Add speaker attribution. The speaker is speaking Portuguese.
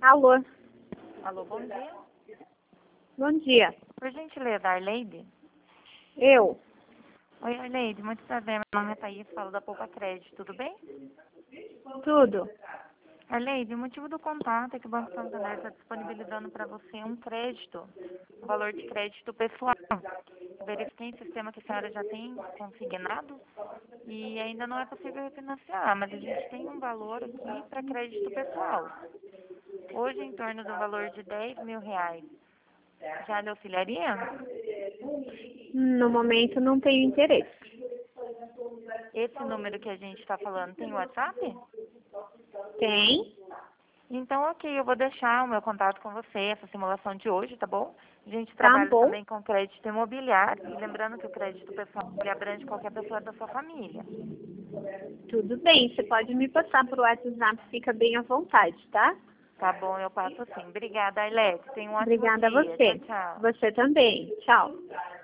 Speaker 1: Alô,
Speaker 2: Alô, bom dia.
Speaker 1: bom dia.
Speaker 2: Por gentileza, Arleide?
Speaker 1: Eu?
Speaker 2: Oi, Arleide, muito prazer. Meu nome é Thaís, falo da Poupa Crédito, tudo bem?
Speaker 1: Tudo.
Speaker 2: Arleide, o motivo do contato é que o Banco Santander está disponibilizando para você um crédito, um valor de crédito pessoal. Eu verifiquei em sistema que a senhora já tem consignado e ainda não é possível refinanciar, mas a gente tem um valor aqui para crédito pessoal. Hoje, em torno do valor de R$ 10.000. Já lhe auxiliaria?
Speaker 1: No momento não tenho interesse.
Speaker 2: Esse número que a gente está falando tem WhatsApp?
Speaker 1: Tem?
Speaker 2: Então, ok, eu vou deixar o meu contato com você, essa simulação de hoje, tá bom? A gente
Speaker 1: Tá
Speaker 2: trabalha
Speaker 1: bom.
Speaker 2: também com crédito imobiliário, e lembrando que o crédito pessoal ele abrange qualquer pessoa da sua família.
Speaker 1: Tudo bem. Você pode me passar por WhatsApp, fica bem à vontade, tá?
Speaker 2: Tá bom, eu passo sim. Obrigada, Arlete. Tenha um ótimo
Speaker 1: Obrigada a
Speaker 2: dia. Tchau,
Speaker 1: você.
Speaker 2: tchau.
Speaker 1: Você também. Tchau.